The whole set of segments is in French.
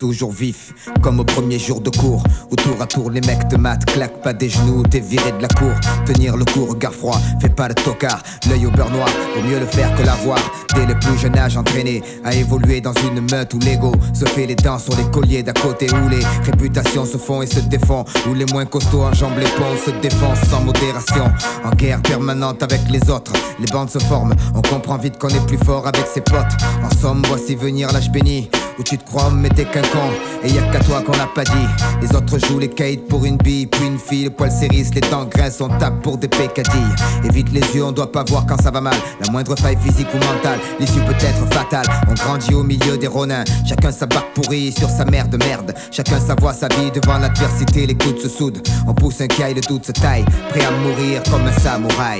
toujours vif, comme au premier jour de cours, où tour à tour les mecs te matent, claquent pas des genoux, t'es viré de la cour. Tenir le coup, regard froid, fais pas le tocard, l'œil au beurre noir, vaut mieux le faire que l'avoir. Dès le plus jeune âge entraîné à évoluer dans une meute où l'ego se fait les dents sur les colliers d'à côté, où les réputations se font et se défont, où les moins costauds enjambent les ponts, se défoncent sans modération, en guerre permanente avec les autres. Les bandes se forment, on comprend vite qu'on est plus fort avec ses potes. En somme, voici venir l'âge béni, où tu te crois mais t'es qu'un con, et y'a qu'à toi qu'on l'a pas dit. Les autres jouent les kites pour une bille, puis une fille, le poil s'érisse, les dents grincent, on tape pour des pécadilles. Évite les yeux, on doit pas voir quand ça va mal, la moindre faille physique ou mentale, l'issue peut être fatale. On grandit au milieu des ronins, chacun sa barque pourrie sur sa mère de merde. Chacun sa voix, sa vie, devant l'adversité, les coudes se soudent. On pousse un caille, le doute se taille, prêt à mourir comme un samouraï.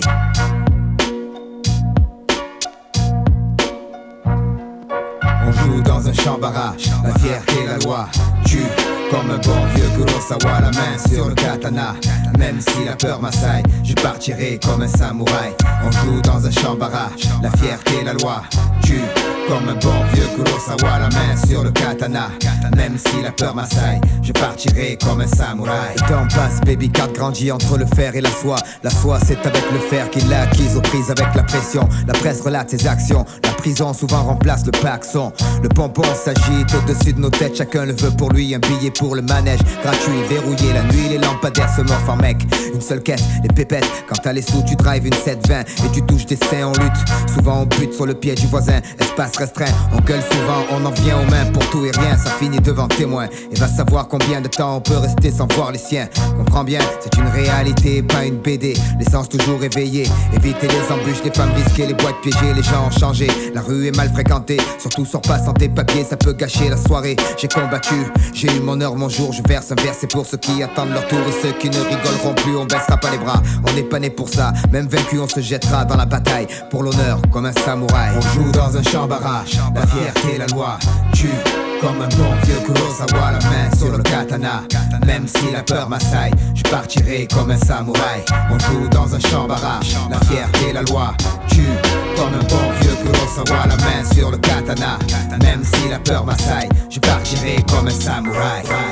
On joue dans un chambara, la fierté, la loi tue. Comme un bon vieux Kurosawa, la main sur le katana. Même si la peur m'assaille, je partirai comme un samouraï. On joue dans un chambara, la fierté, la loi tue. Comme un bon vieux Kurosawa, la main sur le katana. Même si la peur m'assaille, je partirai comme un samouraï. Le temps passe, baby cat grandit entre le fer et la soie. La soie c'est avec le fer qu'il l'a acquise aux prises avec la pression. La presse relate ses actions, la prison souvent remplace le paxon. Le pompon s'agite au-dessus de nos têtes, chacun le veut pour lui. Un billet pour le manège, gratuit, verrouillé. La nuit les lampadaires se morfent en mec. Une seule quête, les pépettes. Quand t'as les sous tu drives une 720 et tu touches des seins, on lutte. Souvent on bute sur le pied du voisin, espace restreint. On gueule souvent, on en vient aux mains pour tout et rien. Ça finit devant témoin et va savoir combien de temps on peut rester sans voir les siens. Comprends bien, c'est une réalité, pas une BD. L'essence toujours éveillée, éviter les embûches, les femmes risquées, les boîtes piégées. Les gens ont changé, la rue est mal fréquentée, surtout sors pas sans tes papiers, ça peut gâcher la soirée. J'ai combattu, j'ai eu mon heure, mon jour. Je verse un verre, c'est pour ceux qui attendent leur tour. Et ceux qui ne rigoleront plus, on baissera pas les bras. On n'est pas né pour ça, même vaincu on se jettera dans la bataille pour l'honneur comme un samouraï. On joue dans un chambara, la fierté, la loi tue. Comme un bon vieux Kurosawa, la main sur le katana. Même si la peur m'assaille, je partirai comme un samouraï. On joue dans un chambara, la fierté, la loi tue. Comme un bon vieux Kurosawa, la main sur le katana. Même si la peur m'assaille, je partirai comme un samouraï.